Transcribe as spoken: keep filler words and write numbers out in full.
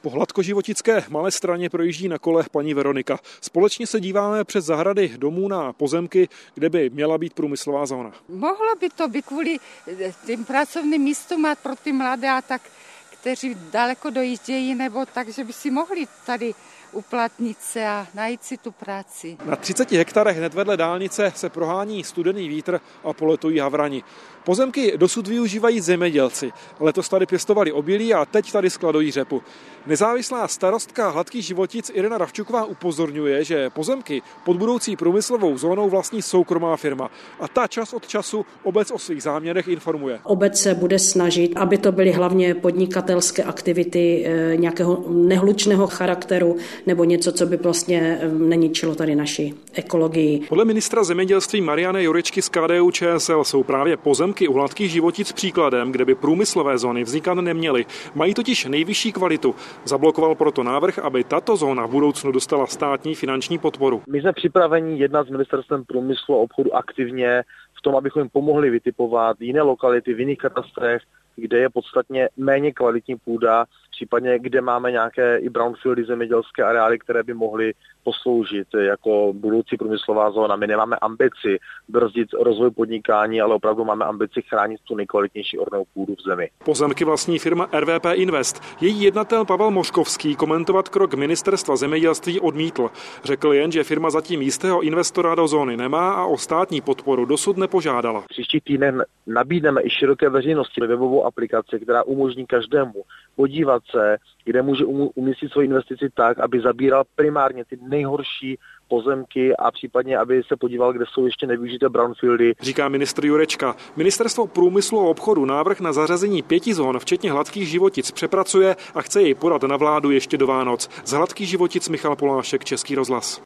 Po hladkoživotické Malé Straně projíždí na kole paní Veronika. Společně se díváme přes zahrady domů na pozemky, kde by měla být průmyslová zóna. Mohlo by to být kvůli tím pracovním místům a pro ty mladé a tak, kteří daleko dojíždějí, nebo tak, že by si mohli tady uplatnit se a najít si tu práci. Na třiceti hektarech hned vedle dálnice se prohání studený vítr a poletují havrani. Pozemky dosud využívají zemědělci. Letos tady pěstovali obilí a teď tady skladují řepu. Nezávislá starostka Hladkých Životic Irena Ravčuková upozorňuje, že pozemky pod budoucí průmyslovou zónou vlastní soukromá firma. A ta čas od času obec o svých záměrech informuje. Obec se bude snažit, aby to byly hlavně podnikatelské aktivity e, nějakého nehlučného charakteru nebo něco, co by vlastně neničilo tady naši ekologii. Podle ministra zemědělství Mariana Jurečky z K D U Č S L jsou právě pozemky u Hladkých Životic příkladem, kde by průmyslové zóny vznikat neměly. Mají totiž nejvyšší kvalitu. Zablokoval proto návrh, aby tato zóna v budoucnu dostala státní finanční podporu. My jsme připraveni jednat s ministerstvem průmyslu a obchodu aktivně v tom, abychom jim pomohli vytipovat jiné lokality v jiných katastrech, kde je podstatně méně kvalitní půda, případně kde máme nějaké i brownfieldy zemědělské areály, které by mohly posloužit jako budoucí průmyslová zóna. My nemáme ambici brzdit rozvoj podnikání, ale opravdu máme ambici chránit tu nejkvalitnější ornou půdu v zemi. Pozemky vlastní firma R V P Invest. Její jednatel Pavel Moškovský komentovat krok ministerstva zemědělství odmítl. Řekl jen, že firma zatím jistého investora do zóny nemá a o státní podporu dosud nepožádala. Příští týden nabídneme i široké veřejnosti webovou aplikaci, která umožní každému podívat se, kde může umístit svoji investici tak, aby zabíral primárně ty nejhorší pozemky a případně, aby se podíval, kde jsou ještě nevyužité brownfieldy. Říká ministr Jurečka. Ministerstvo průmyslu a obchodu návrh na zařazení pěti zón, včetně Hladkých Životic, přepracuje a chce jej podat na vládu ještě do Vánoc. Z Hladkých Životic Michal Polášek, Český rozhlas.